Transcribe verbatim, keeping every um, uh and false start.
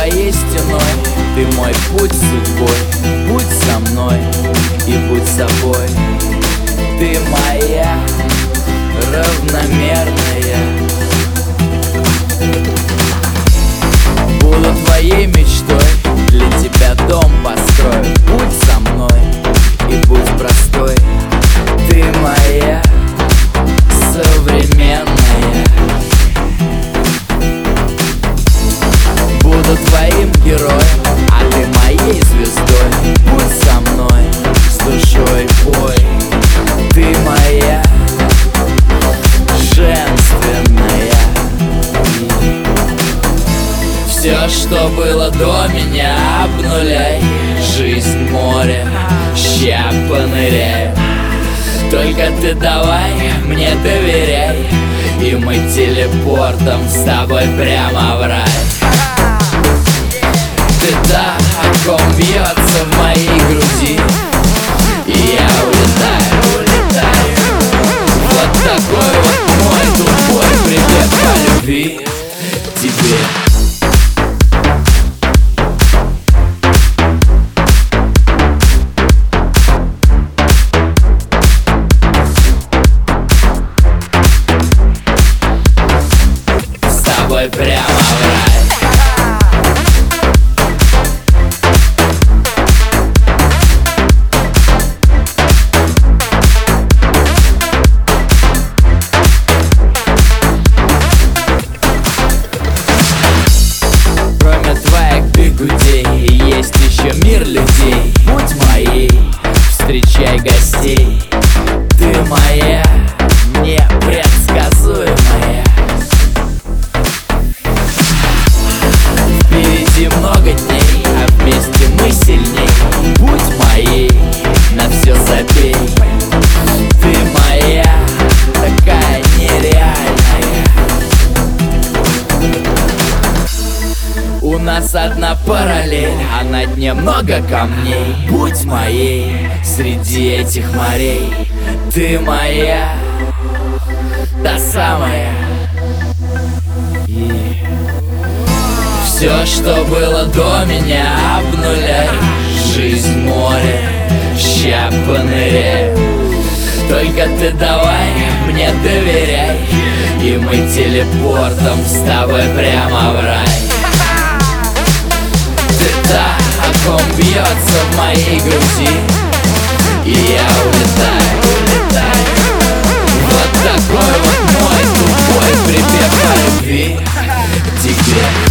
твоей стеной, ты мой путь судьбой. Будь со мной и будь собой. Ты моя равномерная. Буду твоей мечтой, для тебя дом построю. Будь со мной и будь простой. Ты моя современная. Буду твоим героем, а ты моей звездой. Будь со мной, с душой пой. Ты моя женственная. Все, что было до меня, обнуляй. Жизнь море, ща поныряю. Только ты давай мне доверяй, и мы телепортом с тобой прямо в рай. Ты та, о ком бьется в моей груди, и я улетаю, улетаю. Вот такой вот мой тупой привет по любви к тебе. Прямо в рай. Кроме твоих бегудей есть еще мир людей. Будь моей, встречай гостей. Ты моя, непредсказуемая. Много дней, а вместе мы сильней. Будь моей, на все забей. Ты моя, такая нереальная. У нас одна параллель, а на дне много камней. Будь моей, среди этих морей. Ты моя, та самая. Все, что было до меня, обнуляй. Жизнь море, ща поныряю. Только ты давай мне доверяй, и мы телепортом с тобой прямо в рай. Ты та, о ком бьется в моей груди, и я улетаю, улетаю. Вот такой вот мой тупой припев по любви к тебе.